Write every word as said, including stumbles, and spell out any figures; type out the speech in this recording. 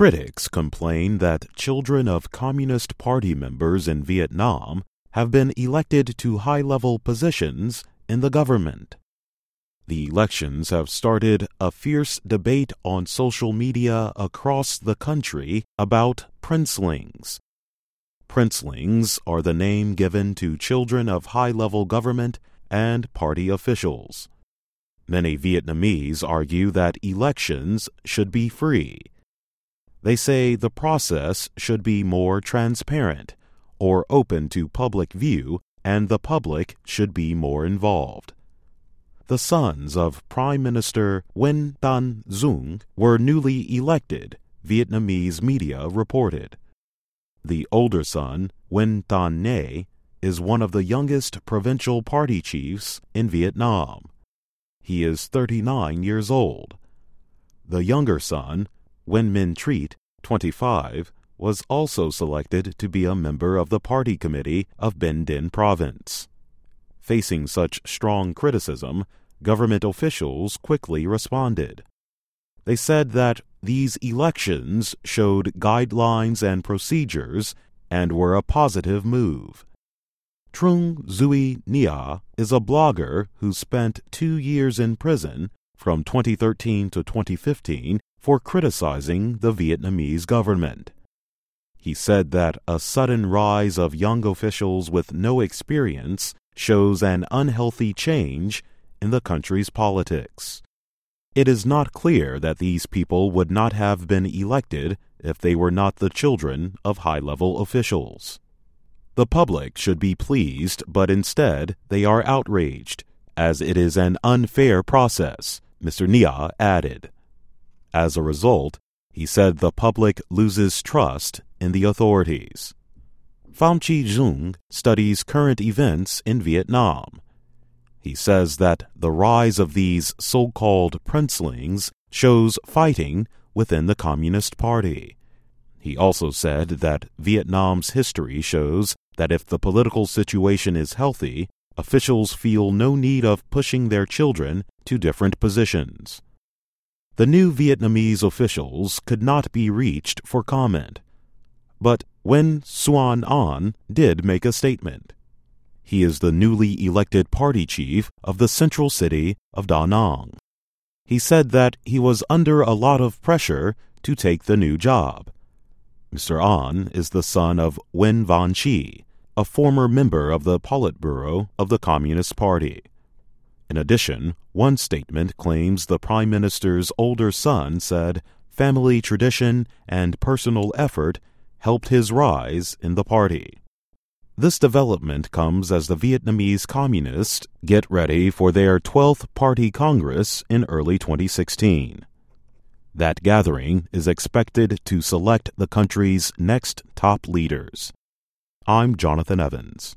Critics complain that children of Communist Party members in Vietnam have been elected to high-level positions in the government. The elections have started a fierce debate on social media across the country about princelings. Princelings are the name given to children of high-level government and party officials. Many Vietnamese argue that elections should be free. They say the process should be more transparent or open to public view, and the public should be more involved. The sons of Prime Minister Nguyen Thanh Dung were newly elected, Vietnamese media reported. The older son, Nguyen Thanh Nhay, is one of the youngest provincial party chiefs in Vietnam. He is thirty-nine years old. The younger son, Nguyen Minh Triet, twenty-five, was also selected to be a member of the party committee of Binh Dinh province. Facing such strong criticism, government officials quickly responded. They said that these elections showed guidelines and procedures and were a positive move. Trung Duy Nia is a blogger who spent two years in prison from twenty thirteen to twenty fifteen for criticizing the Vietnamese government. He said that a sudden rise of young officials with no experience shows an unhealthy change in the country's politics. It is not clear that these people would not have been elected if they were not the children of high-level officials. The public should be pleased, but instead they are outraged, as it is an unfair process, Mister Nia added. As a result, he said the public loses trust in the authorities. Pham Chi Dung studies current events in Vietnam. He says that the rise of these so-called princelings shows fighting within the Communist Party. He also said that Vietnam's history shows that if the political situation is healthy, officials feel no need of pushing their children to different positions. The new Vietnamese officials could not be reached for comment, but Nguyen Xuan An did make a statement. He is the newly elected party chief of the central city of Da Nang. He said that he was under a lot of pressure to take the new job. Mister An is the son of Nguyen Van Chi, a former member of the Politburo of the Communist Party. In addition, one statement claims the Prime Minister's older son said family tradition and personal effort helped his rise in the party. This development comes as the Vietnamese Communists get ready for their twelfth Party Congress in early twenty sixteen. That gathering is expected to select the country's next top leaders. I'm Jonathan Evans.